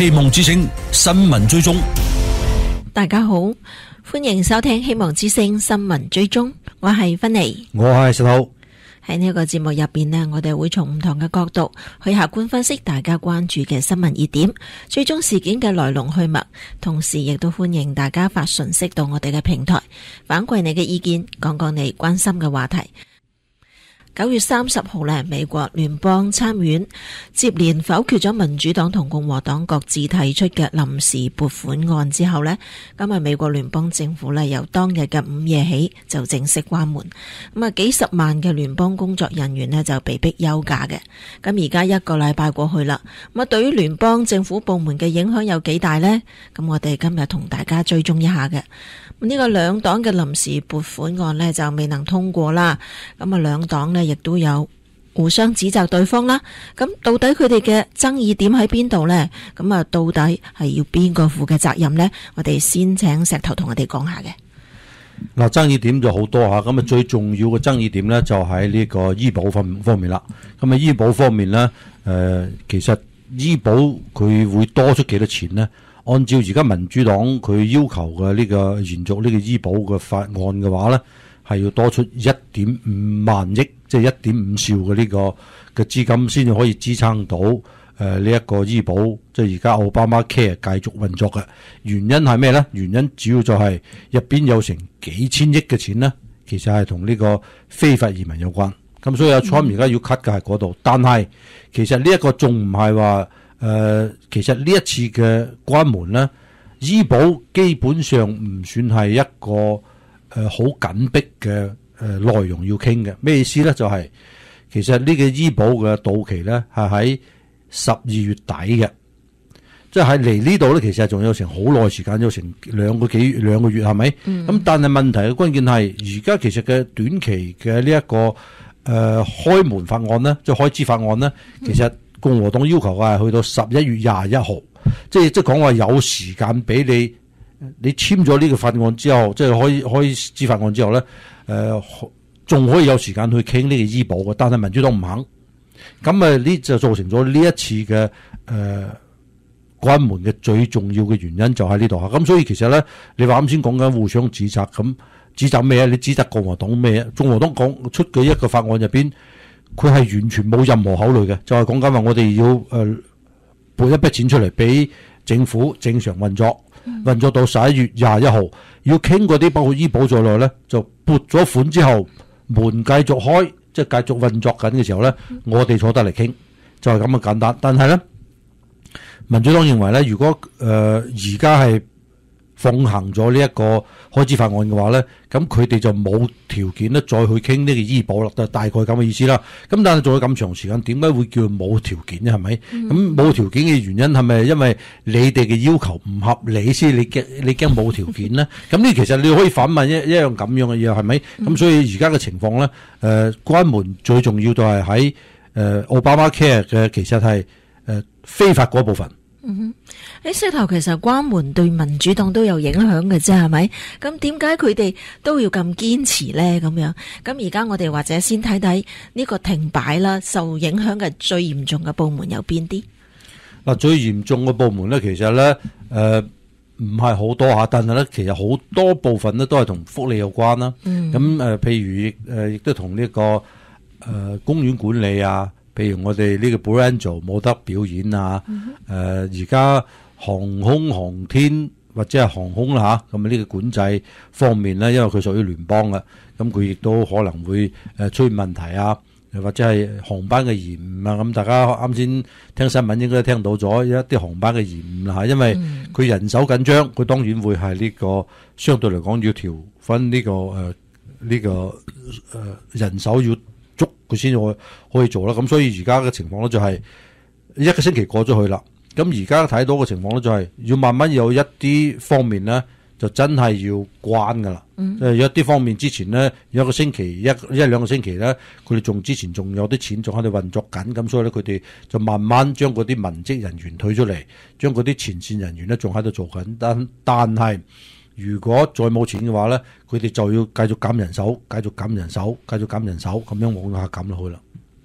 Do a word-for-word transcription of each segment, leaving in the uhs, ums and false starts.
希望之聲新聞追蹤。 大家好，歡迎收聽希望之聲新聞追蹤，我係芬妮， 我係石頭。 喺呢個節目入邊呢，我哋會從唔同嘅角度去客觀分析大家關注嘅新聞熱點，追蹤事件嘅來龍去脈，同時亦都歡迎大家發訊息到我哋嘅平台，反饋你嘅意見，講講你關心嘅話題。九月三十號呢，美國聯邦參院接連否決咗民主黨同共和黨各自提出嘅臨時撥款案之後呢，今日美國聯邦政府呢由當日嘅午夜起就正式關門，咁啊幾十萬嘅聯邦工作人員呢就被逼休假嘅。咁而家一個禮拜過去啦，咁啊對於聯邦政府部門嘅影響有幾大呢？咁我哋今日同大家追蹤一下嘅。呢個兩黨嘅臨時撥款案呢就未能通過啦，咁啊兩黨呢亦都有互相指責對方啦。咁到底佢哋嘅爭議點喺邊度呢？咁啊到底係要邊個負嘅責任呢？我哋先請石頭同我哋講下嘅。 嗱，爭議點就好多吓，咁啊最重要嘅爭議點呢就喺呢個醫保方方面啦。咁啊醫保方面呢，誒、呃、其實醫保佢會多出幾多錢呢？按照而家民主黨佢要求嘅呢個延續呢個醫保嘅法案嘅話咧，係要多出一點五萬億，即係一點五兆嘅呢個嘅資金先至可以支撐到誒呢一個醫保，即係而家奧巴馬 Care 繼續運作嘅。原因係咩咧？原因主要就係入邊有成幾千億嘅錢咧，其實係同呢個非法移民有關。咁所以阿 Trump 而家要 cut 嘅係嗰度，但係其實呢一個仲唔係話。誒、呃，其實呢一次嘅關門咧，醫保基本上唔算係一個誒好緊迫嘅誒內容要傾嘅。咩意思咧？就係、是、其實呢個醫保嘅到期咧係喺十二月底嘅，即係喺嚟呢度咧，其實仲有成好耐時間，有成兩個幾兩個月係咪？咁、嗯、但係問題嘅關鍵係而家其實嘅短期嘅呢一個誒、呃、開門法案咧，即係開支法案咧，其實。共和黨要求嘅係去到十一月廿一號，即係即係講話有時間俾你，你簽咗呢個法案之後，即係開開支法案之後咧，誒、呃，仲可以有時間去傾呢個醫保嘅，但係民主黨唔肯，咁啊呢就造成咗呢一次嘅誒、呃、關門嘅最重要嘅原因就喺呢度嚇，咁所以其實咧，你話啱先講緊互相指責，咁指責咩啊？你指責共和黨咩啊？共和黨講出嘅一個法案入邊。佢係完全冇任何考慮嘅，就係講緊話我哋要誒撥一筆錢出嚟俾政府正常運作，嗯、運作到十一月廿一號，要傾嗰啲包括醫保在內咧，就撥咗款之後，門繼續開，即係繼續運作緊嘅時候咧，嗯、我哋坐得嚟傾，就係咁嘅簡單。但係咧，民主黨認為咧，如果誒而家係奉行咗呢一個開支法案嘅話咧，咁佢哋就冇條件咧再去傾呢個醫保啦，就大概咁嘅意思啦。咁但係做咗咁長時間，點解會叫冇條件咧？係咪？咁冇條件嘅原因係咪因為你哋嘅要求唔合理先？你驚你驚冇條件咧？咁呢其實你可以反問一一樣咁樣嘅嘢係咪？咁所以而家嘅情況咧，誒、呃、關門最重要就係喺誒奧巴馬 Care 嘅，其實係誒、呃、非法嗰部分。 嗯哼，喺石頭其實關門對民主黨都有影響嘅啫，係咪？咁點解佢哋都要咁堅持咧？咁樣，咁而家我哋或者先睇睇呢個停擺啦，受影響嘅最嚴重嘅部門有邊啲？ 嗱，最嚴重嘅部門咧，其實咧，誒唔係好多吓，但係咧，其實好多部分咧都係同福利有關啦。嗯，咁誒、呃，譬如誒，亦都同呢個誒、呃、公園管理啊。譬如我哋呢個 Brando 冇得表演啊，誒而家航空航天或者係航空啦嚇，咁啊呢個管制方面咧，因為佢屬於聯邦嘅，咁佢亦都可能會誒出現問題啊，或者係航班嘅延誤啊，咁大家啱先聽新聞應該都聽到咗一啲航班嘅延誤啦嚇，因為佢人手緊張，佢當然會係呢個相對嚟講要調分呢個誒呢個誒人手要。足佢先可可以做啦，咁所以而家嘅情況咧就係一個星期過咗去啦，咁而家睇到嘅情況咧就係要慢慢有一啲方面咧就真係要關噶啦，即係、嗯、有一啲方面之前咧有一個星期一一兩個星期咧，佢哋仲之前仲有啲錢仲喺度運作緊，咁所以咧佢哋就慢慢將嗰啲文職人員退出嚟，將嗰啲前線人員咧仲喺度做緊，但但係。如果再冇錢嘅話咧，佢哋就要繼續減人手，繼續減人手，繼續減人手，咁樣往下減落去啦。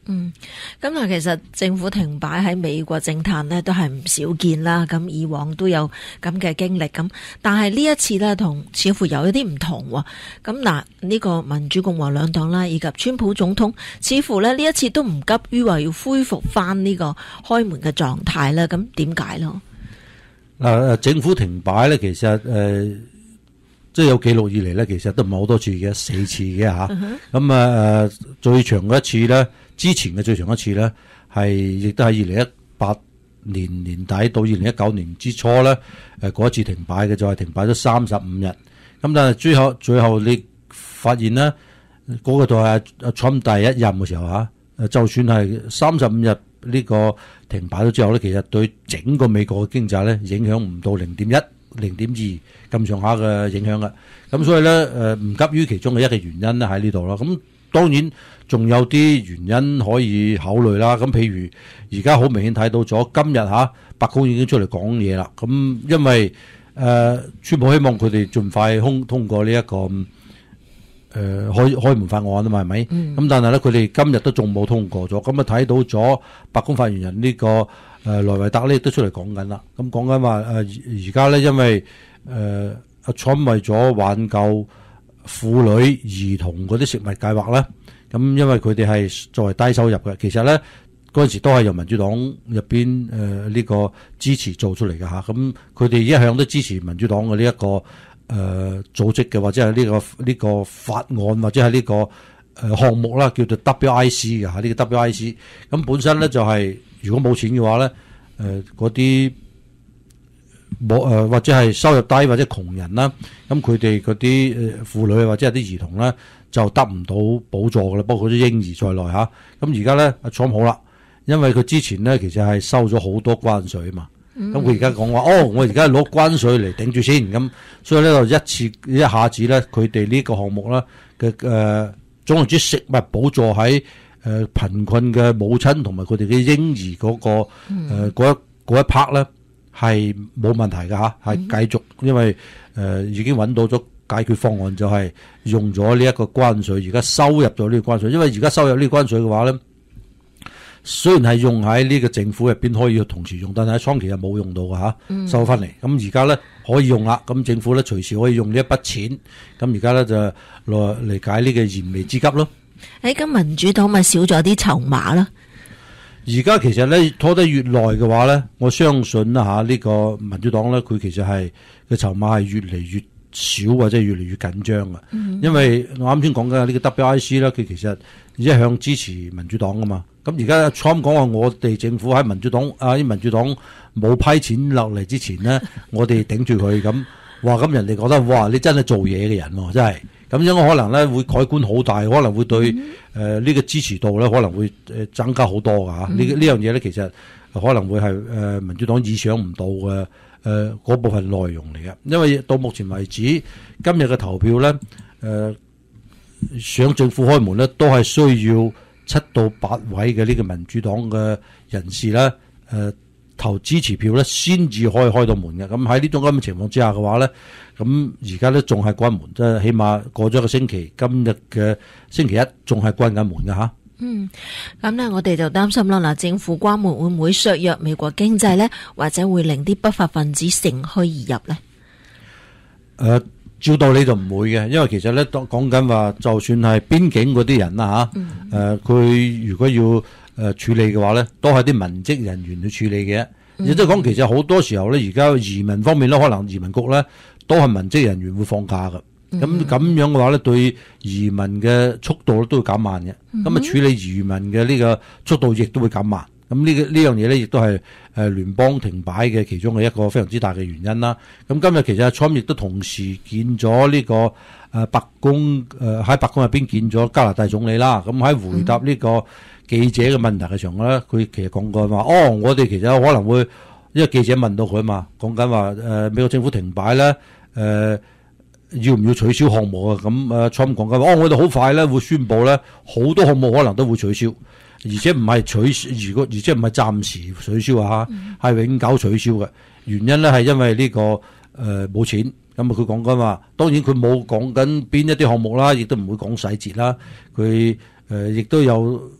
嗯，咁啊，其實政府停擺喺美國政壇呢都係唔少見啦。咁以往都有咁嘅經歷，咁但係呢一次呢，同似乎有一啲唔同。咁嗱，呢個民主共和兩黨啦，以及川普總統，似乎呢呢一次都唔急於話要恢復翻呢個開門嘅狀態啦。咁點解咯？ 嗱，政府停擺呢，其實誒。呃即係有記錄以嚟咧，其實都唔係好多次嘅，四次嘅吓。咁啊誒，最長嘅一次咧，之前嘅最長一次咧，係亦都係二零一八年年底到二零一九年之初咧，誒嗰一次停擺嘅，就係停擺咗三十五日。咁但係最後最後你發現咧，嗰個就係阿 Trump 第一任嘅時候吓，誒就算係三十五日呢個停擺咗之後咧，其實對整個美國嘅經濟咧影響唔到零點一。零點二咁上下嘅影響嘅，咁所以咧誒唔急於其中嘅一個原因咧喺呢度咯。咁當然仲有啲原因可以考慮啦。咁譬如而家好明顯睇到咗今日嚇白宮已經出嚟講嘢啦。咁因為誒、呃、川普希望佢哋盡快通通過呢、這、一個誒、呃、開開門法案啊嘛，係咪？咁、嗯、但係咧佢哋今日都仲冇通過咗。咁啊睇到咗白宮發言人呢、這個。誒萊維特咧都出嚟講緊啦，咁講緊話誒而家咧，因為誒阿 Trump 為咗挽救婦女兒童嗰啲食物計劃咧，咁因為佢哋係作為低收入嘅，其實咧嗰陣時都係由民主黨入邊誒呢個支持做出嚟嘅嚇，咁佢哋一向都支持民主黨嘅呢一個誒、呃、組織嘅，或者係呢、這個呢、這個法案，或者係呢、這個誒、呃、項目啦，叫做 W I C 嘅嚇，呢、這個 W I C 咁本身咧就係、是。如果冇錢嘅話咧，誒嗰啲冇誒或者係收入低或者窮人啦，咁佢哋嗰啲誒婦女或者係啲兒童咧就得唔到補助㗎啦，包括啲嬰兒在內嚇。咁而家咧阿 Trump 好啦，因為佢之前咧其實係收咗好多關稅啊嘛，咁佢而家講話哦，我而家攞關稅嚟頂住先，咁所以咧就一次一下子咧佢哋呢個項目啦嘅誒總言之食物補助喺。誒貧困嘅母親同埋佢哋嘅嬰兒嗰、那個誒嗰、呃、一嗰一 part 咧係冇問題嘅嚇，係繼續，因為誒、呃、已經揾到咗解決方案，就係用咗呢一個關稅，而家收入咗呢個關稅，因為而家收入呢個關稅嘅話咧，雖然係用喺呢個政府入邊可以同時用，但係喺初期係冇用到嘅嚇，收翻嚟。咁而家咧可以用啦，咁政府咧隨時可以用呢一筆錢，咁而家咧就來嚟解呢個燃眉之急咯。 誒，咁民主黨咪少咗啲籌碼啦。 而家其實咧拖得越耐嘅話咧，我相信啦吓呢個民主黨咧，佢其實係嘅籌碼係越嚟越少或者越嚟越緊張嘅。嗯、因為我啱先講緊呢個 W I C 咧，佢其實一向支持民主黨噶嘛。咁而家 Trump 講話我哋政府喺民主黨啊，啲民主黨冇批錢落嚟之前咧，我哋頂住佢咁。哇！咁人哋覺得哇，你真係做嘢嘅人喎，真係。咁樣可能咧會改觀好大，可能會對誒呢、嗯呃這個支持度咧可能會誒增加好多㗎嚇。呢呢樣嘢咧其實可能會係誒、呃、民主黨意想唔到嘅誒嗰部分內容嚟嘅。因為到目前為止今日嘅投票咧誒上政府開門咧都係需要七到八位嘅呢個民主黨嘅人士咧誒。呃投支持票咧，先至可以開到門嘅。咁喺呢種咁嘅情況之下嘅話咧，咁而家咧仲係關門，即係起碼過咗一個星期，今日嘅星期一仲係關緊門嘅吓。 嗯，咁咧我哋就擔心啦。嗱，政府關門會唔會削弱美國經濟咧，或者會令啲不法分子乘虛而入咧？誒、 呃，照道理就唔會嘅，因為其實咧講緊話，就算係邊境嗰啲人啦吓，誒、嗯，佢、呃、如果要。誒處理嘅話咧，都係啲文職人員去處理嘅。亦即係講，其實好多時候咧，而家移民方面咧，可能移民局咧都係文職人員會放假嘅。咁、嗯、咁樣嘅話咧，對移民嘅速度都會減慢嘅。咁、嗯、啊，處理移民嘅呢個速度亦都會減慢。咁呢個呢樣嘢咧，亦都係誒聯邦停擺嘅其中嘅一個非常之大嘅原因啦。咁今日其實 Trump 亦都同時見咗呢個誒白宮誒喺白宮入邊見咗加拿大總理啦。咁喺回答呢個記者嘅問題嘅時候咧，佢其實講過話，哦，我哋其實可能會，因為記者問到佢啊嘛，講緊話誒美國政府停擺咧，誒、呃、要唔要取消項目啊？咁誒 Trump 講緊話，哦，我哋好快咧會宣布咧，好多項目可能都會取消，而且唔係取消，如果而且唔係暫時取消啊，係、嗯、永久取消嘅。原因咧係因為呢、這個誒冇、呃、錢，咁啊佢講緊話，當然佢冇講緊邊一啲項目啦，亦都唔會講細節啦。佢誒亦都有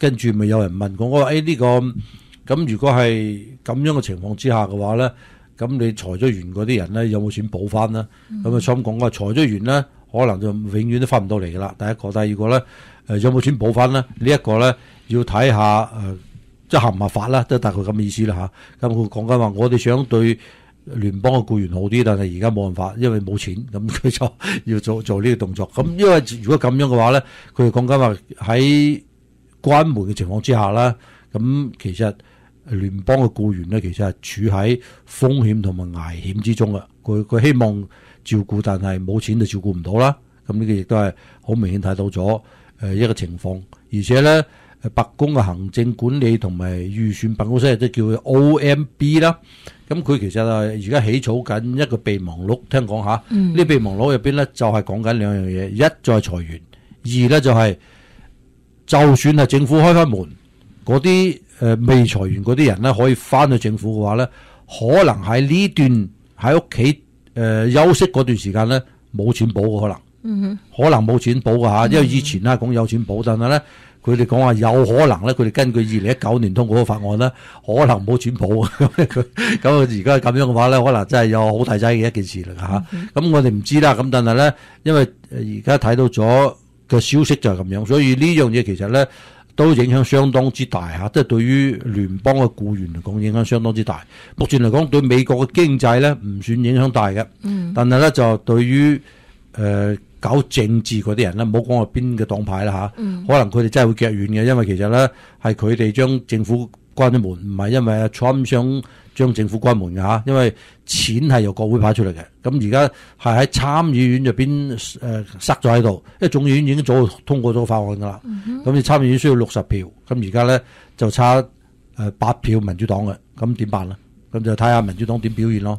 跟住咪有人問我，我話誒呢個咁如果係咁樣嘅情況之下嘅話咧，咁你裁咗員嗰啲人咧有冇錢補翻咧？咁啊想講我裁咗員咧，可能就永遠都翻唔到嚟噶啦。第一個，第二個咧，誒有冇錢補翻咧？呢一個咧要睇下誒，即係合唔合法啦，都大概咁嘅意思啦嚇。咁佢講緊話，我哋想對聯邦嘅僱員好啲，但係而家冇辦法，因為冇錢，咁佢就要做做呢個動作。咁因為如果咁樣嘅話咧，佢哋講緊話喺關門嘅情況之下啦，咁其實聯邦嘅僱員咧，其實係處喺風險同埋危險之中嘅。佢佢希望照顧，但係冇錢就照顧唔到啦。咁呢個亦都係好明顯睇到咗誒一個情況。而且咧，白宮嘅行政管理同埋預算辦公室即係叫佢 O M B 啦。咁佢其實係而家起草緊一個備忘錄，聽講下呢、嗯、備忘錄入邊咧就係講緊兩樣嘢，一就係裁員，二咧就係、是、就算係政府開翻門，嗰啲誒未裁員嗰啲人咧可以翻去政府嘅話咧，可能喺呢段喺屋企誒休息嗰段時間咧冇錢補嘅可能，嗯、可能冇錢補嘅嚇，因為以前咧講有錢補，但係咧佢哋講話有可能咧，佢哋根據二零一九年通過嘅法案咧，可能冇錢補咁佢咁而家咁樣嘅話咧，可能真係有好大劑嘅一件事嚟嚇。咁、嗯、我哋唔知啦，咁但係咧，因為而家睇到咗嘅消息就係咁樣，所以呢樣嘢其實咧都影響相當之大嚇，即係對於聯邦嘅僱員嚟講影響相當之大。目前嚟講對美國嘅經濟咧唔算影響大嘅，嗯、但係咧就對於誒。呃搞政治嗰啲人咧，唔好講話邊個黨派啦嚇，嗯、可能佢哋真係會腳軟嘅，因為其實咧係佢哋將政府關咗門，唔係因為 Trump 想將政府關門嘅嚇，因為錢係由國會派出嚟嘅，咁而家係喺參議院入邊誒塞咗喺度，因為眾議院已經早通過咗法案噶啦，咁你、嗯、參議院需要六十票，咁而家咧就差誒八票民主黨嘅，咁點辦咧？咁就睇下民主黨點表現咯。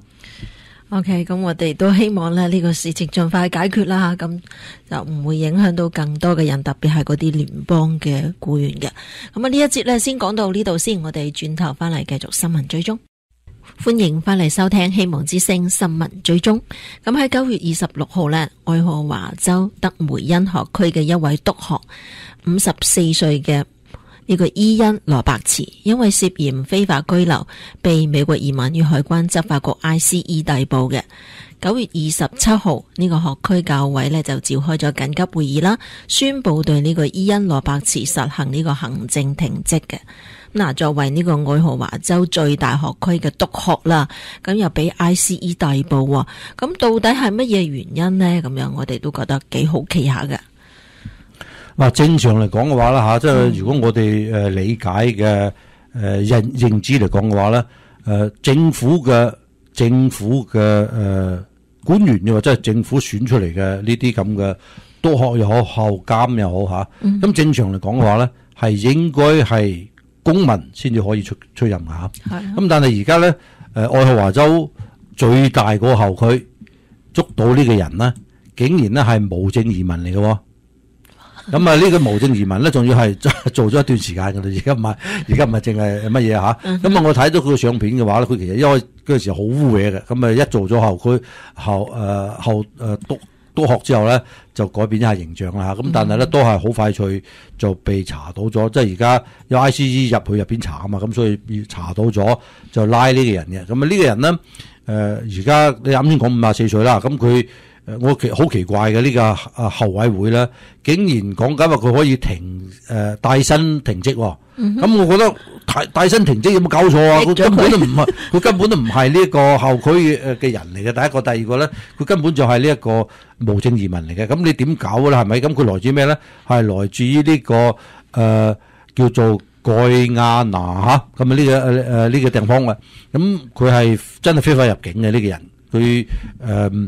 OK， 咁我哋都希望咧呢個事情盡快解決啦，咁就唔會影響到更多嘅人，特別係嗰啲聯邦嘅僱員嘅。咁啊呢一節咧先講到呢度先，我哋轉頭翻嚟繼續新聞追蹤。歡迎翻嚟收聽希望之聲新聞追蹤。咁喺九月二十六號呢，愛荷華州德梅恩學區嘅一位督學，五十四歲嘅呢個伊恩羅伯茨，因為涉嫌非法居留，被美國移民與海關執法局 I C E 逮捕嘅。九月二十七號呢個學區教委呢就召開咗緊急會議啦，宣布對呢個伊恩羅伯茨實行呢個行政停職嘅。嗱，作為呢個愛荷華州最大學區嘅督學啦，咁又俾 I C E 逮捕，咁到底係乜嘢原因呢？咁樣我哋都覺得幾好奇下嘅。 嗱，正常嚟講嘅話啦吓，即係如果我哋誒理解嘅誒認認知嚟講嘅話咧，誒政府嘅政府嘅誒官員又或者係政府選出嚟嘅呢啲咁嘅督學又好，校監又好吓，咁、嗯、正常嚟講嘅話咧，係應該係公民先至可以出出任吓。咁的但係而家咧，誒愛荷華州最大嗰個校區捉到呢個人咧，竟然咧係無證移民嚟嘅。咁啊，呢個無證移民咧，仲要係做咗一段時間㗎啦。而家唔係，而家唔係淨係乜嘢吓。咁啊，嗯、哼我睇到佢個相片嘅話咧，佢其實因為嗰陣時好污嘢嘅。咁啊，一做咗後區後誒後誒督督學之後咧，就改變一下形象啦。咁但係咧，都係好快脆就被查到咗。即係而家有 I C E 入去入邊查啊嘛，咁所以查到咗就拉呢個人嘅。咁啊，呢個人咧誒，而家你啱先講五十四歲啦，咁佢。誒，我奇好奇怪嘅呢、這個啊後委會咧，竟然講緊話佢可以停誒帶薪停職，咁、嗯、哼我覺得帶帶薪停職有冇搞錯啊？佢根本都唔係，佢根本都唔係呢一個校區誒嘅人嚟嘅。第一個，第二個咧，佢根本就係呢一個無證移民嚟嘅。咁你點搞咧？係咪？咁佢來自咩咧？係來自於呢、這個誒、呃、叫做蓋亞拿吓，咁啊呢個誒誒呢個地方嘅。咁佢係真係非法入境嘅呢、這個人，佢誒。呃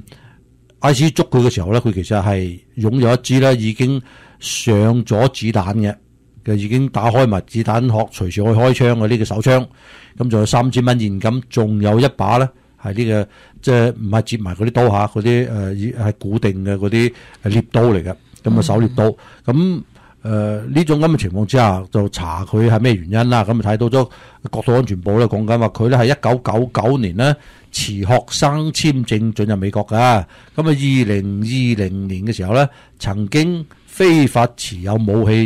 I C E 捉佢嘅時候咧，佢其實係擁有一支咧已經上咗子彈嘅，嘅已經打開埋子彈殼，隨時可以開槍嘅呢個手槍。咁仲有三千蚊現金，仲有一把咧係呢個即係唔係接埋嗰啲刀下，嗰啲誒係固定嘅嗰啲獵刀嚟嘅，咁啊手獵刀。咁誒呢種咁嘅情況之下，就查佢係咩原因啦。咁啊睇到咗國土安全部咧講緊話，佢咧係一九九九年咧。持學生簽證進入美國噶，咁啊二零二零年嘅時候咧，曾經非法持有武器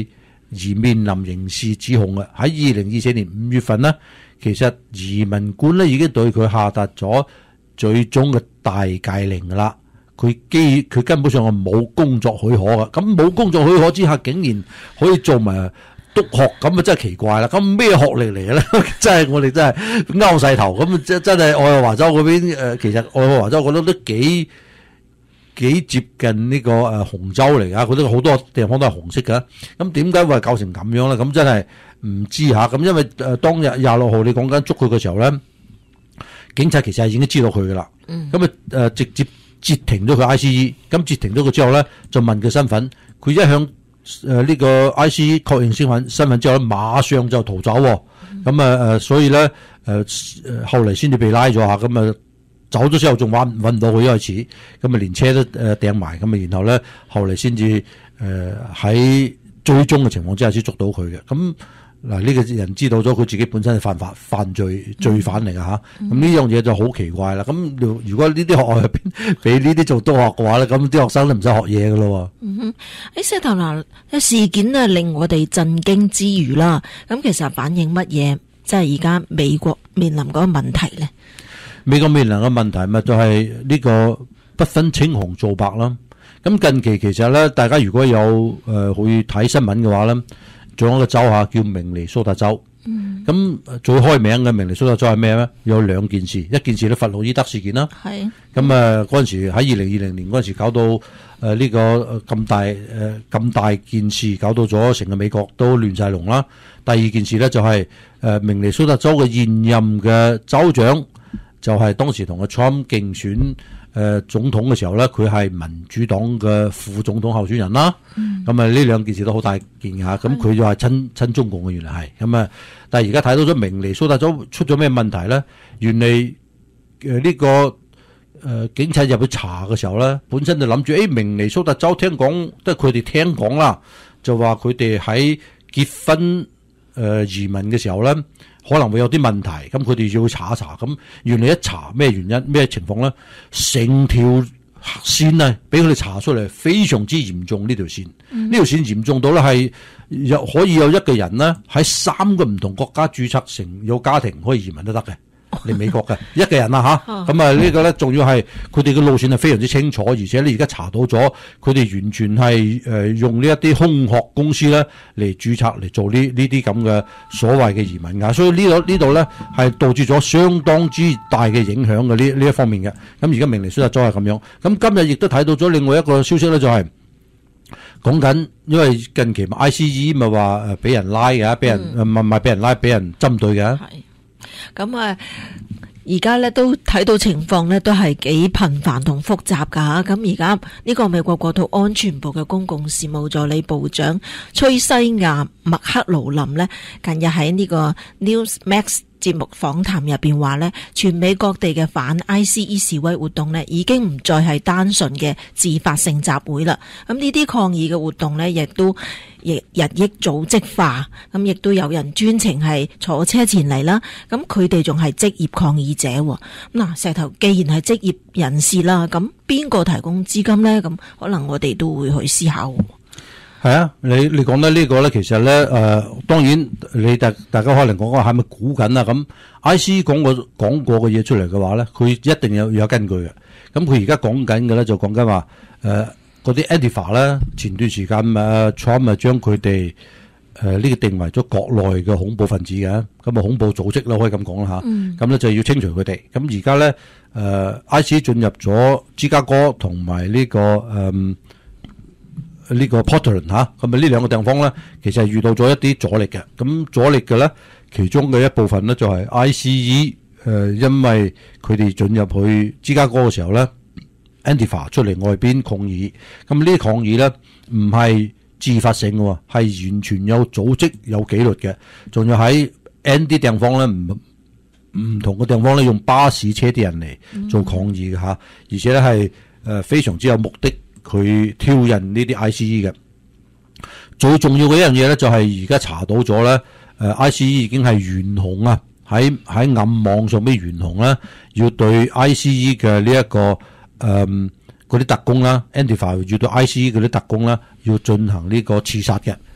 而面臨刑事指控嘅。喺二零二四年五月份呢，其實移民官咧已經對佢下達咗最終嘅大戒令噶啦。佢基佢根本上係冇工作許可嘅，咁冇工作許可之下，竟然可以做埋督學，咁啊真係奇怪啦！咁咩學歷嚟嘅咧？真係我哋真係拗晒頭，咁真真係愛荷華州嗰邊誒，其實愛荷華州我覺得都幾幾接近呢個誒紅州嚟噶，佢都好多地方都係紅色噶。咁點解會搞成咁樣咧？咁真係唔知吓。咁因為誒當日廿六號你講緊捉佢嘅時候咧，警察其實係已經知道佢噶啦。咁啊誒直接截停咗佢 I C E， 咁截停咗佢之後咧，就問佢身份，佢一向誒呢個 I C E 確認身份身份之後咧，馬上就逃走。咁啊誒，所以咧誒誒後嚟先至被拉咗下，咁啊走咗之後仲揾揾唔到佢一開始，咁啊連車都誒掟埋，咁啊然後咧後嚟先至誒喺追蹤嘅情況之下先捉到佢嘅。咁嗱呢個人知道咗佢自己本身係犯法犯罪罪犯嚟㗎吓，咁呢樣嘢就好奇怪啦。咁如果呢啲學校入邊俾呢啲做督學嘅話咧，咁啲學生都唔使學嘢㗎咯。 嗯哼，喺石頭嗱事件啊令我哋震驚之餘啦，咁其實反映乜嘢？即係而家美國面臨嗰個問題咧。 美國面臨嘅問題咪就係呢個不分青紅皂白啦。咁近期其實咧，大家如果有誒、呃、去睇新聞嘅話咧，仲有一個州下叫明尼蘇達州。嗯。咁最開名嘅明尼蘇達州係咩咧？有兩件事，一件事咧弗洛伊德事件啦。係。咁啊嗰陣時喺二零二零年嗰陣時搞到誒呢、呃這個咁大誒咁、呃、大件事，搞到咗成個美國都亂晒龍啦。第二件事咧就係、是、誒、呃、明尼蘇達州嘅現任嘅州長。就係當時同個 Trump 競選誒、呃、總統嘅時候咧，佢係民主黨嘅副總統候選人啦。咁啊呢兩件事都好大件嚇，咁佢就係親親中共嘅原來係。咁啊，但係而家睇到咗明尼蘇達州出咗咩問題咧？原嚟誒呢、呃這個誒、呃、警察入去查嘅時候咧，本身就諗住誒明尼蘇達州聽講，即係佢哋聽講啦，就話佢哋喺結婚誒、呃、移民嘅時候咧。可能會有啲問題，咁佢哋要去查一查。咁原來一查咩原因咩情況咧？成條線啊，俾佢哋查出嚟，非常之嚴重呢條線。呢、嗯、條線嚴重到咧係有可以有一個人咧喺三個唔同國家註冊成有家庭可以移民都得嘅。嚟美國嘅一個人啊吓，咁啊呢個咧仲要係佢哋嘅路線係非常之清楚，而且你而家查到咗，佢哋完全係誒用呢一啲空殼公司咧嚟註冊嚟做呢呢啲咁嘅所謂嘅移民噶，所以呢度呢度咧係導致咗相當之大嘅影響嘅呢呢一方面嘅。咁而家明尼蘇達州係咁樣，咁今日亦都睇到咗另外一個消息咧，就係講緊，因為近期 I C E 咪話誒俾人拉嘅，俾人唔係唔係俾人拉，俾人針對嘅。 咁啊，而家咧都睇到情況咧都係幾頻繁同複雜噶吓。咁而家呢個美國國土安全部嘅公共事務助理部長崔西亞麥克勞林呢，近日喺呢個 Newsmax 節目訪談入邊話呢，全美各地嘅反 I C E 示威活動呢已經唔再係單純嘅自發性集會啦。咁呢啲抗議嘅活動呢，亦都亦日益組織化，咁亦都有人專程係坐車前嚟啦。咁佢哋仲係職業抗議者。嗱，石頭既然係職業人士啦，咁邊個提供資金呢？咁可能我哋都會去思考。 係啊，你你講得呢個咧，其實咧誒、呃，當然你大大家可能講話係咪估緊啊？咁 I C E 講過講過嘅嘢出嚟嘅話咧，佢一定有有根據嘅。咁佢而家講緊嘅咧就講緊話誒嗰啲 Antifa 咧，前段時間啊 Trump 咪將佢哋誒呢個定為咗國內嘅恐怖分子嘅，咁啊恐怖組織啦，可以咁講啦吓。咁咧、嗯、就要清除佢哋。咁而家咧誒 I C E 進入咗芝加哥同埋呢個誒。呃呢個 Portland 嚇，咁啊呢兩個地方咧，其實係遇到咗一啲阻力嘅。咁阻力嘅咧，其中嘅一部分咧就係 I C E 誒，因為佢哋進入去芝加哥嘅時候咧 ，Antifa 出嚟外邊抗議。咁呢啲抗議咧唔係自發性嘅，係完全有組織、有紀律嘅。仲要喺 N 啲地方咧，唔唔同嘅地方咧，用巴士車啲人嚟做抗議嘅嚇，而且咧係誒非常之有目的。佢挑釁呢啲 I C E 嘅最重要嘅一樣嘢咧，就係而家查到咗咧，誒 I C E 已經係懸紅啊，喺喺暗網上邊懸紅咧，要對 I C E 嘅呢一個誒嗰啲特工啦 ，Antifa 要對 I C E 嗰啲特工啦，要進行呢個刺殺嘅。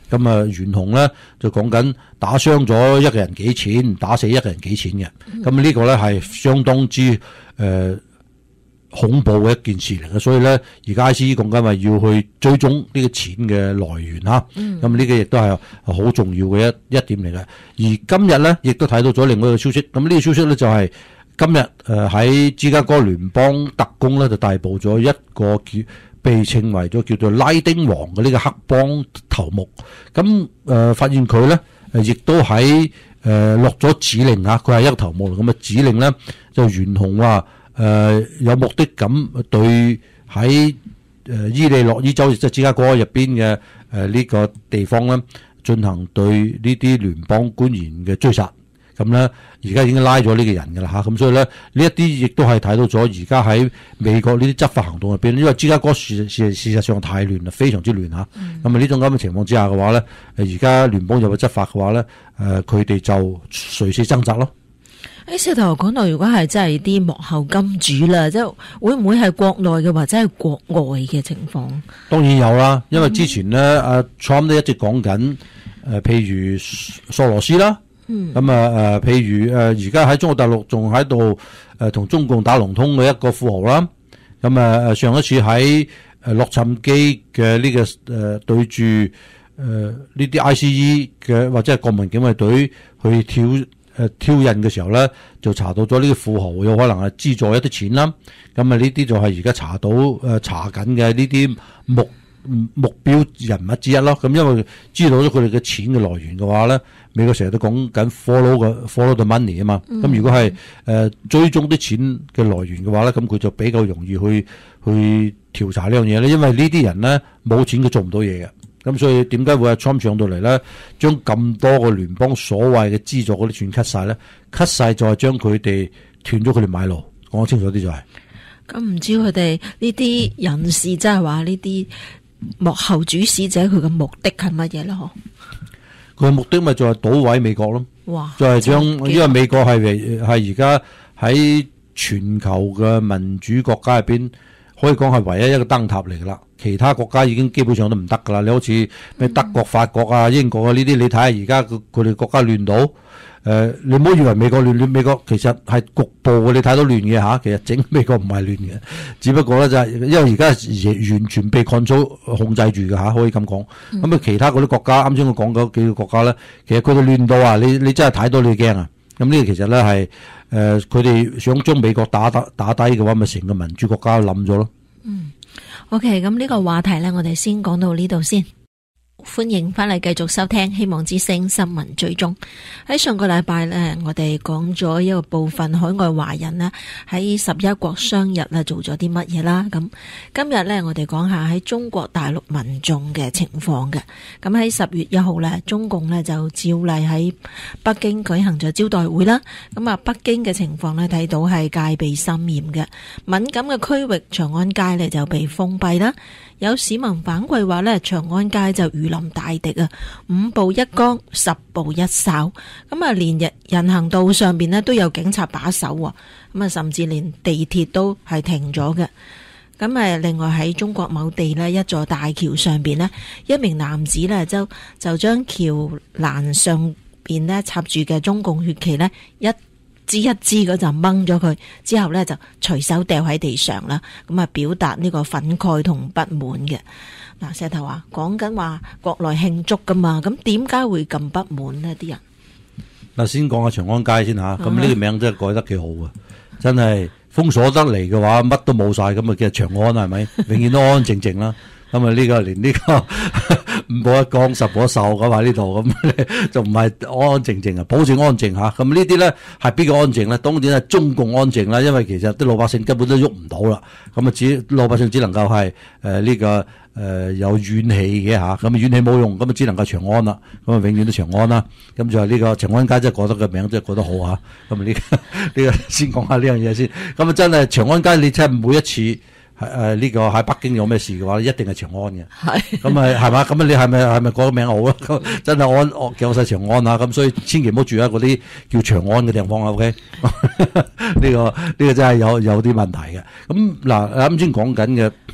咁啊，懸紅咧就講緊打傷咗一個人幾錢，打死一個人幾錢嘅。咁呢個咧係相當之誒、呃、恐怖嘅一件事嚟嘅。所以咧，而家 I C E 講緊話要去追蹤呢個錢嘅來源嚇。咁、嗯、呢個亦都係好重要嘅一一點嚟嘅。而今日咧，亦都睇到咗另外一個消息。咁呢個消息咧就係、是、今日誒喺芝加哥聯邦特工咧就逮捕咗一個叫被稱為咗叫做拉丁王嘅呢個黑幫頭目，咁誒、呃、發現佢咧誒亦都喺誒落咗指令啊，佢係一個頭目嚟，咁啊指令咧就懸紅話誒有目的咁對喺誒伊利諾伊州即係芝加哥入邊嘅誒呢個地方咧進行對呢啲聯邦官員嘅追殺。咁咧，而家已經拉咗呢個人㗎啦嚇，咁所以咧呢一啲亦都係睇到咗而家喺美國呢啲執法行動入邊，因為芝加哥事事事實上太亂啦，非常之亂嚇。咁啊呢種咁嘅情況之下嘅話咧，誒而家聯邦入去執法嘅話咧，誒佢哋就垂死掙扎咯。 誒，石頭講到如果係真係啲幕後金主啦，即係會唔會係國內嘅或者係國外嘅情況？ 當然有啦，因為之前咧阿 Trump 都一直講緊誒，譬如索羅斯啦。嗯，咁啊誒，譬如誒，而家喺中國大陸仲喺度誒同中共打龍通嘅一個富豪啦。咁啊誒，上一次喺誒洛杉磯嘅呢個誒對住誒呢啲 I C E 嘅或者係國民警衛隊去挑誒挑釁嘅時候咧，就查到咗呢個富豪有可能係資助一啲錢啦。咁啊呢啲就係而家查到誒查緊嘅呢啲目目標人物之一咯。咁因為知道咗佢哋嘅錢嘅來源嘅話咧。美國成日都講緊 follow 嘅 follow the money 啊嘛，咁、嗯、如果係誒、呃、追蹤啲錢嘅來源嘅話咧，咁佢就比較容易去去調查呢樣嘢咧，因為呢啲人咧冇錢佢做唔到嘢嘅，咁所以點解會係 Trump 上到嚟咧，將咁多個聯邦所謂嘅資助嗰啲全 cut 晒咧 ，cut 晒再將佢哋斷咗佢哋買路，講清楚啲就係、是。 咁唔知佢哋呢啲人士即係話呢啲幕後主使者佢嘅目的係乜嘢咧？嗬？ 佢嘅目的咪就係搗毀美國咯， 哇就係將，因為美國係係而家喺全球嘅民主國家入邊，可以講係唯一一個燈塔嚟噶啦，其他國家已經基本上都唔得噶啦。你好似咩德國、法國啊、英國啊呢啲，你睇下而家佢哋國家亂到。誒、呃，你唔好以為美國亂亂，美國其實係局部嘅，你睇到亂嘅嚇，其實整美國唔係亂嘅，只不過咧就係因為而家係完全被 control 控制住嘅嚇，可以咁講。咁、嗯、啊，其他嗰啲國家，啱先我講嗰幾個國家咧，其實佢哋亂到啊，你你真係睇到你驚啊！咁呢個其實咧係誒，佢、呃、哋想將美國打打打低嘅話，咪成個民主國家冧咗咯。嗯 ，OK，咁呢個話題咧，我哋先講到呢度先。歡迎翻嚟繼續收聽希望之聲新聞追蹤。喺上個禮拜呢，我哋講咗一個部分海外華人呢喺十一國商日呢做咗啲乜嘢啦。咁今日呢，我哋講下喺中國大陸民眾嘅情況嘅。咁喺十月一號呢，中共呢就照例喺北京舉行咗招待會啦。咁啊，北京嘅情況呢，睇到係戒備森嚴嘅，敏感嘅區域長安街呢就被封閉啦。有市民反饋話呢，長安街就如臨大敵啊，五步一崗，十步一哨，咁啊，連日人行道上邊呢都有警察把守啊，咁啊，甚至連地鐵都係停咗嘅。咁啊，另外喺中國某地呢，一座大橋上邊呢，一名男子呢就就將橋欄上邊呢插住嘅中共血旗呢一支一支嗰就掹咗佢，之後呢就隨手掉喺地上啦，咁啊，表達呢個憤慨同不滿嘅。嗱，石頭話講緊話國內慶祝噶嘛，咁點解會咁不滿呢？啲人嗱，先講下長安街先吓，咁呢個名真係改得幾好啊！真係封鎖得嚟嘅話，乜都冇晒，咁啊叫長安係咪？永遠都安安靜靜啦。咁啊呢個連呢個五步一崗十步一哨咁喺呢度，咁就唔係安安靜靜啊，保證安靜吓。咁呢啲咧係邊個安靜咧？當然係中共安靜啦，因為其實啲老百姓根本都喐唔到啦。咁啊只老百姓只能夠係誒呢個誒、呃、有怨氣嘅吓，咁啊怨氣冇用，咁啊只能夠長安啦。咁啊永遠都長安啦。咁就係呢個長安街真係覺得個名真係覺得好吓。咁啊呢個呢個先講下呢樣嘢先。咁啊真係長安街，你真係每一次。係誒呢個喺北京有咩事嘅話，一定係長安嘅。係咁啊，係嘛？咁啊，你係咪係咪嗰個名好啊？真係安安叫晒長安啊！咁所以千祈唔好住喺嗰啲叫長安嘅地方啊。O K， 呢個呢個真係有有啲問題嘅。咁嗱，啱先講緊嘅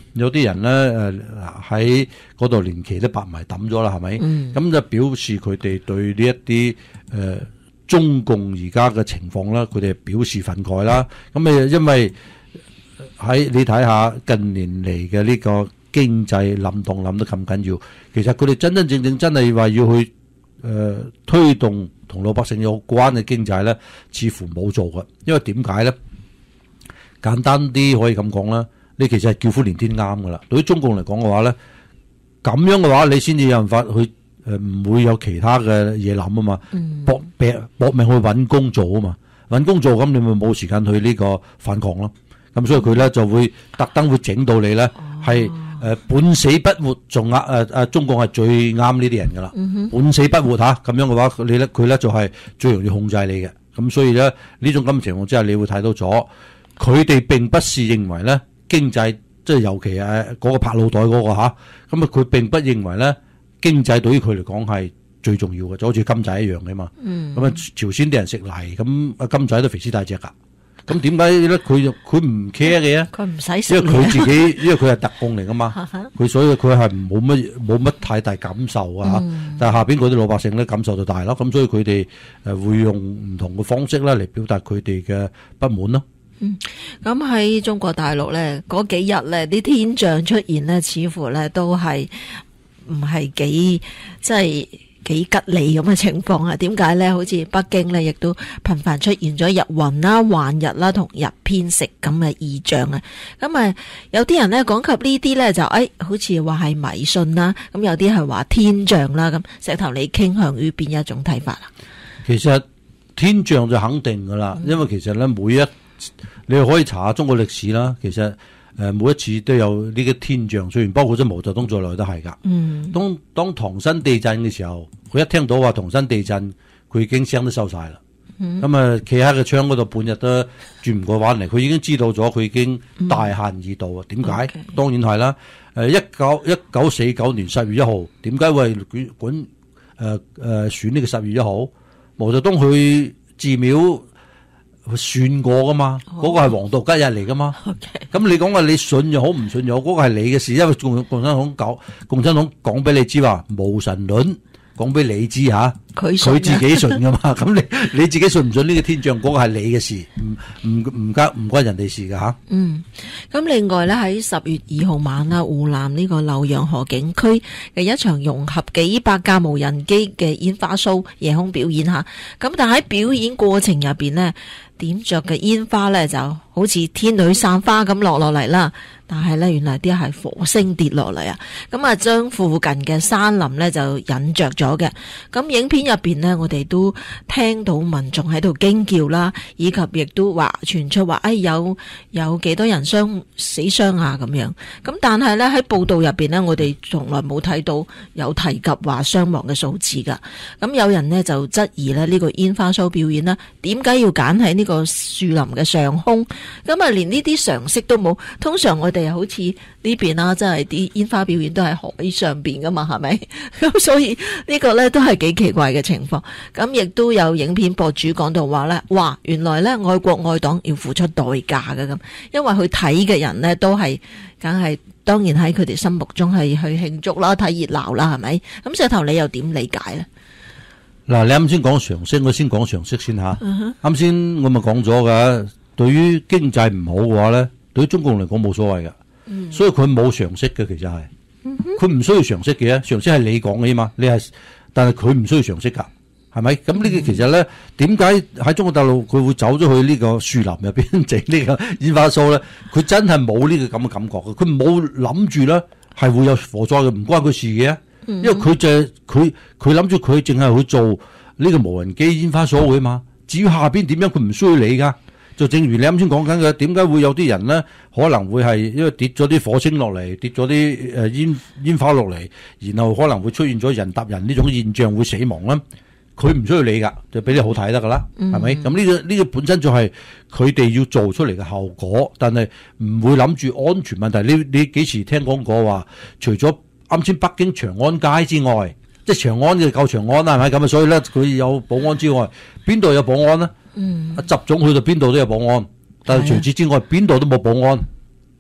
有啲人咧誒喺嗰度連旗都白埋抌咗啦，係咪？咁、嗯、就表示佢哋對呢一啲誒中共而家嘅情況啦，佢哋表示憤慨啦。咁誒因為喺你睇下近年嚟嘅呢個經濟冧動冧得咁緊要，其實佢哋真真正正真係話要去誒、呃、推動同老百姓有關嘅經濟咧，似乎冇做嘅。因為點解咧？簡單啲可以咁講啦。你其實係叫苦連天啱噶啦，對於中共嚟講嘅話咧，咁樣嘅話你先至有辦法去誒，唔、呃、會有其他嘅嘢諗啊嘛，搏命搏命去揾工做啊嘛，揾工做咁你咪冇時間去呢個反抗咯，咁所以佢咧就會特登會整到你咧係誒半死不活，仲呃誒誒中共係最啱呢啲人噶啦，嗯、半死不活吓咁樣嘅話，你咧佢咧就係最容易控制你嘅，咁所以咧呢種咁嘅情況之下，你會睇到咗佢哋並不是認為咧。經濟即係尤其係嗰個拍腦袋嗰、那個吓，咁啊佢並不認為咧經濟對於佢嚟講係最重要嘅，就好似金仔一樣嘅嘛。嗯。咁啊，朝鮮啲人食泥，咁啊金仔都肥屍大隻噶。咁點解咧？佢佢唔 care 嘅？佢唔使食。因為佢自己，因為佢係特供嚟噶嘛。佢所以佢係冇乜冇乜太大感受啊。嗯、但係下邊嗰啲老百姓咧感受就大咯。咁所以佢哋誒會用唔同嘅方式咧嚟表達佢哋嘅不滿咯。 嗯，咁喺中國大陸咧，嗰幾日咧啲天象出現咧，似乎咧都係唔係幾即係幾吉利咁嘅情況啊？點解咧？好似北京咧，亦都頻繁出現咗日暈啦、幻日啦同日偏食咁嘅異象啊！咁啊，有啲人咧講及呢啲咧就誒、哎，好似話係迷信啦，咁有啲係話天象啦，咁石頭你傾向於邊一種睇法啊？ 其實天象就肯定噶啦，因為其實咧每一你可以查下中國歷史啦，其實誒每一次都有呢個天象，雖然包括咗毛澤東在內都係噶。嗯，當當唐山地震嘅時候，佢一聽到話唐山地震，佢已經聲都收晒啦。咁啊、嗯，企喺個窗嗰度半日都轉唔過彎嚟，佢已經知道咗，佢已經大限已到啊！點解？ Okay. 當然係啦。誒，一九一九四九年十月一號，點解會管誒誒選呢個十月一號？毛澤東去寺廟。佢算過噶嘛？嗰、oh. 個係黃道吉日嚟噶嘛？咁 Okay. 你講話你信又好唔信又好，嗰、那個係你嘅事，因為共共產黨講，共產黨講俾你知話無神論，講俾你知吓，佢佢自己信噶嘛？咁你你自己信唔信呢個天象？嗰、那個係你嘅事，唔唔唔關唔關人哋事噶吓。嗯， 咁另外咧喺十月二號晚啦，湖南呢個瀏陽河景區嘅一場融合幾百架無人機嘅煙花 show 夜空表演吓，咁但喺表演過程入邊呢。點着嘅煙花咧就好似天女散花咁落落嚟啦，但係咧原來啲係火星跌落嚟啊！咁啊將附近嘅山林咧就引着咗嘅。咁影片入邊呢，我哋都聽到民眾喺度驚叫啦，以及亦都話傳出話，哎有有幾多人傷死傷啊咁樣。咁但係咧喺報道入邊呢，我哋從來冇睇到有提及話傷亡嘅數字噶。咁有人呢就質疑咧呢個煙花 show 表演啦，點解要揀喺呢個樹林嘅上空？咁啊連呢啲常識都冇。通常我哋好似呢邊啦，即係啲煙花表演都係海上邊噶嘛，係咪？咁所以呢個呢都係幾奇怪嘅情況。咁亦都有影片博主講到話呢，哇，原來呢愛國愛黨要付出代價嘅咁，因為去睇嘅人呢都係，梗係當然喺佢哋心目中係去慶祝啦、睇熱鬧啦，係咪？咁石頭你又點理解呢？ 嗱，你啱先講常識，我先講常識先吓。啱先、uh huh. 我咪講咗㗎，對於經濟唔好嘅話咧，對於中共嚟講冇所謂㗎，uh huh. 所以佢冇常識嘅，其實係，佢唔、uh huh. 需要常識嘅，常識係你講嘅嘛，你係，但係佢唔需要常識㗎，係咪？咁呢個其實咧，點解喺中國大陸佢會走咗去呢個樹林入邊整呢個煙花 show 咧？佢真係冇呢個咁嘅感覺嘅，佢冇諗住咧係會有火災嘅，唔關佢事嘅。因為佢就佢佢諗住佢淨係去做呢個無人機煙花 show 嘅嘛，至於下邊點樣佢唔需要理噶。就正如你啱先講緊嘅，點解會有啲人咧可能會係因為跌咗啲火星落嚟，跌咗啲誒煙煙花落嚟，然後可能會出現咗人搭人呢種現象會死亡咧？佢唔需要理噶，就俾你好睇得噶啦，係咪？咁呢個呢個本身就係佢哋要做出嚟嘅後果，但係唔會諗住安全問題。你你幾時聽講過話除咗啱先北京長安街之外，即係長安嘅夠長安啦，係咪咁啊？所以咧，佢有保安之外，邊度有保安呢？嗯，習總去到邊度都有保安，但係除此之外，邊度都冇保安。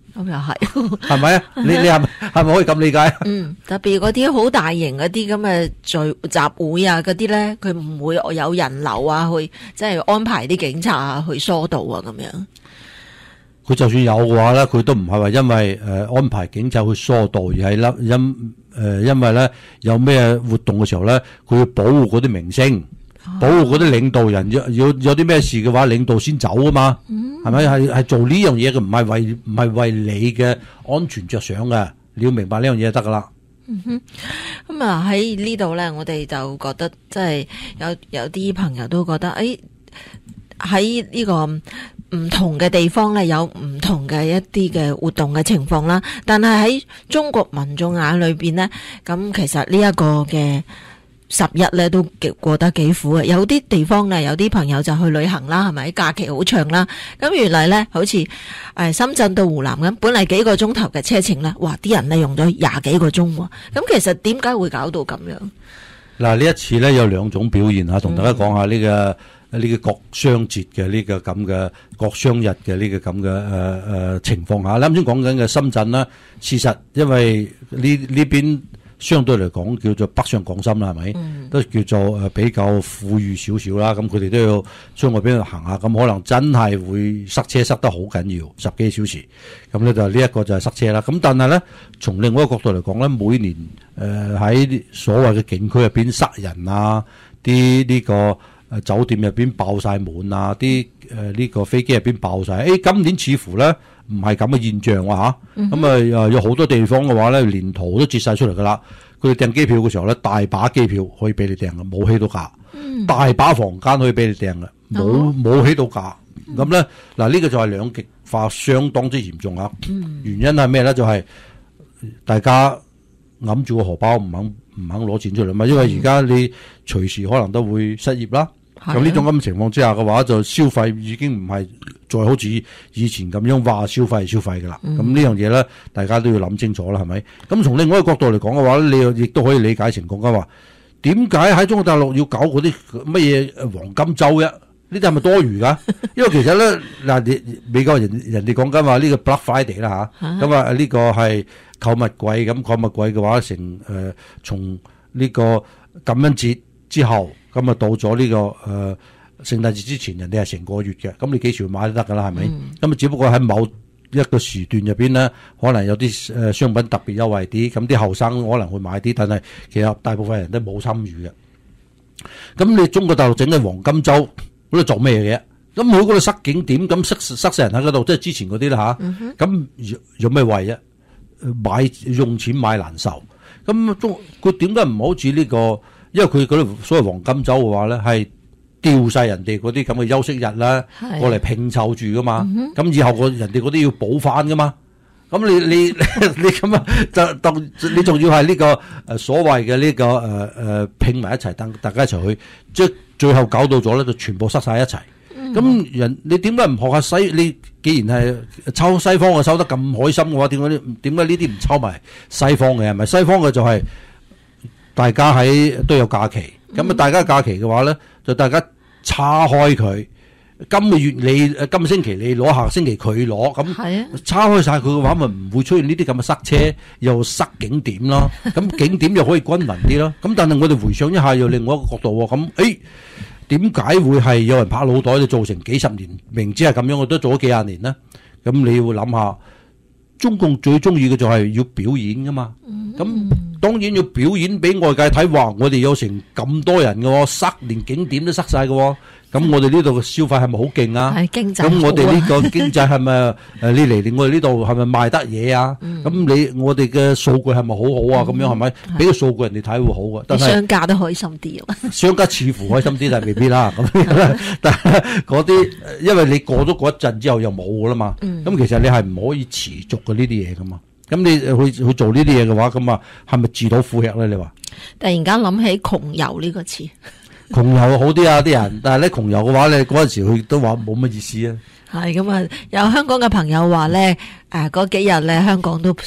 咁又係， 係咪啊？你你係咪係咪可以咁理解？ 嗯，特別嗰啲好大型嗰啲咁嘅聚集會啊，嗰啲咧，佢唔會有人流啊，去即係安排啲警察啊去疏導啊，咁樣。 佢就算有嘅話咧，佢都唔係話因為誒、呃、安排警察去疏導，而係咧因誒、呃、因為咧有咩活動嘅時候咧，佢要保護嗰啲明星。保護嗰啲領導人，有有有啲咩事嘅話，領導先走啊嘛，係咪係係做呢樣嘢嘅？唔係為唔係為你嘅安全着想嘅，你要明白呢樣嘢就得噶啦。 嗯哼，咁啊喺呢度咧，我哋就覺得即係有有啲朋友都覺得，誒喺呢個唔同嘅地方咧，有唔同嘅一啲嘅活動嘅情況啦。但係喺中國民眾眼裏邊咧，咁其實呢一個嘅十一咧都幾過得幾苦嘅，有啲地方咧，有啲朋友就去旅行啦，係咪？假期好長啦，咁原來咧，好似誒深圳到湖南咁，本嚟幾個鐘頭嘅車程咧，哇！啲人咧用咗廿幾個鐘喎，咁其實點解會搞到咁樣？ 嗱，呢一次咧有兩種表現嚇，同大家講下呢、這個呢、嗯、個國殤節嘅呢個咁嘅國殤日嘅呢個咁嘅誒誒情況下。你啱先講緊嘅深圳啦，事實因為呢呢邊。相對嚟講叫做北上廣深啦，係咪？嗯、都叫做誒比較富裕少少啦。咁佢哋都要出外邊度行下，咁可能真係會塞車塞得好緊要，十幾小時。咁咧就呢一個就係塞車啦。咁但係咧，從另外一個角度嚟講咧，每年誒喺、呃、所謂嘅景區入邊塞人啊，啲呢個誒酒店入邊爆晒滿啊，啲誒呢個飛機入邊爆晒。誒、欸、今年似乎咧。唔係咁嘅現象啊嚇，咁啊有好多地方嘅話咧，連圖都截晒出嚟噶啦。佢哋訂機票嘅時候咧，大把機票可以俾你訂嘅，冇起到價；嗯、大把房間可以俾你訂嘅，冇冇、哦、起到價。咁咧嗱，呢、這個就係兩極化，相當之嚴重啊！嗯、原因係咩咧？就係、是、大家揞住個荷包，唔肯唔肯攞錢出嚟嘛。因為而家你隨時可能都會失業啦。咁呢、嗯、種咁嘅情況之下嘅話，就消費已經唔係再好似以前咁樣話消費係消費噶啦。咁、嗯、呢樣嘢咧，大家都要諗清楚啦，係咪？咁從另外一個角度嚟講嘅話咧，你亦都可以理解成國家話，點解喺中國大陸要搞嗰啲乜嘢黃金周啫？呢啲係咪多餘噶？因為其實咧嗱，你美國人人哋講緊話呢個 Black Friday 啦吓，咁啊呢個係購物季，咁購物季嘅話成誒從呢個感恩節之後。咁啊到咗呢、這個誒、呃、聖誕節之前，人哋係成個月嘅，咁你幾時買都得噶啦，係咪？咁啊、嗯、只不過喺某一個時段入邊咧，可能有啲誒商品特別優惠啲，咁啲後生可能會買啲，但係其實大部分人都冇參與嘅。咁你中國大陸整嘅黃金周嗰度做咩嘅？咁每嗰度塞景點，咁塞塞晒人喺嗰度，即係之前嗰啲啦吓。咁、嗯、有咩為啫？買用錢買難受。咁中佢點解唔好似呢個？因為佢嗰啲所謂黃金周嘅話咧，係調晒人哋嗰啲咁嘅休息日啦，過嚟拼湊住噶嘛。咁、嗯、以後個人哋嗰啲要補翻噶嘛。咁你你你咁啊，就當你仲要係呢、這個誒、呃、所謂嘅呢個誒誒、呃、拼埋一齊，等大家一齊去，即係最後搞到咗咧，就全部塞晒一齊。咁、嗯、人你點解唔學下西？你既然係抽西方嘅抽得咁開心嘅話，點解點解呢啲唔抽埋西方嘅？係咪西方嘅就係、是？大家喺都有假期，咁啊、嗯、大家假期嘅話咧，就大家叉開佢。今個月你誒今個星期你攞，下星期佢攞，咁叉開晒佢嘅話，咪唔會出現呢啲咁嘅塞車，又塞景點咯。咁景點又可以均勻啲咯。咁但係我哋回想一下，又另外一個角度喎。咁誒點解會係有人拍腦袋就做成幾十年，明知係咁樣，我都做咗幾廿年呢？咁你要諗下，中共最中意嘅就係要表演噶嘛。咁、嗯當然要表演俾外界睇，話我哋有成咁多人嘅，塞連景點都塞晒嘅。咁我哋呢度嘅消費係咪好勁啊？係經濟。咁我哋呢個經濟係咪誒？你嚟我哋呢度係咪賣得嘢啊？咁、嗯、你我哋嘅數據係咪好好啊？咁、嗯、樣係咪俾個數據人哋睇會好嘅？但係商家都開心啲。商家似乎開心啲，但係未必啦。咁但係嗰啲，因為你過咗嗰一陣之後又冇噶啦嘛。咁、嗯、其實你係唔可以持續嘅呢啲嘢噶嘛。咁你去去做呢啲嘢嘅話，咁啊係咪自討苦吃咧？你話突然間諗起窮遊呢個詞， 窮遊好啲啊啲人，但係咧窮遊嘅話咧，嗰陣時佢都話冇乜意思啊。 係咁啊，有香港嘅朋友話咧，誒嗰幾日咧香港都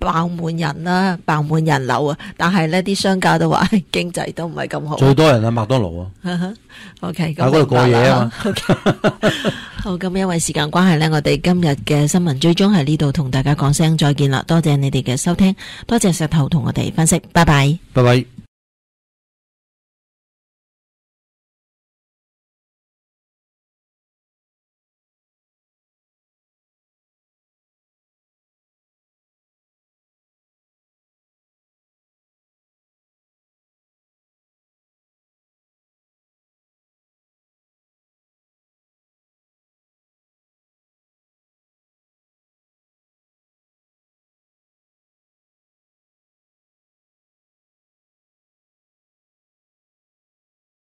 爆滿人啦，爆滿人流啊，但係呢啲商家都話經濟都唔係咁好。 最多人喺麥當勞啊 ，OK， 喺嗰度過夜啊嘛。 Okay. 好，咁因為時間關係呢，我哋今日嘅新聞追蹤喺呢度同大家講聲再見啦，多謝你哋嘅收聽，多謝石頭同我哋分析，拜拜， 拜拜。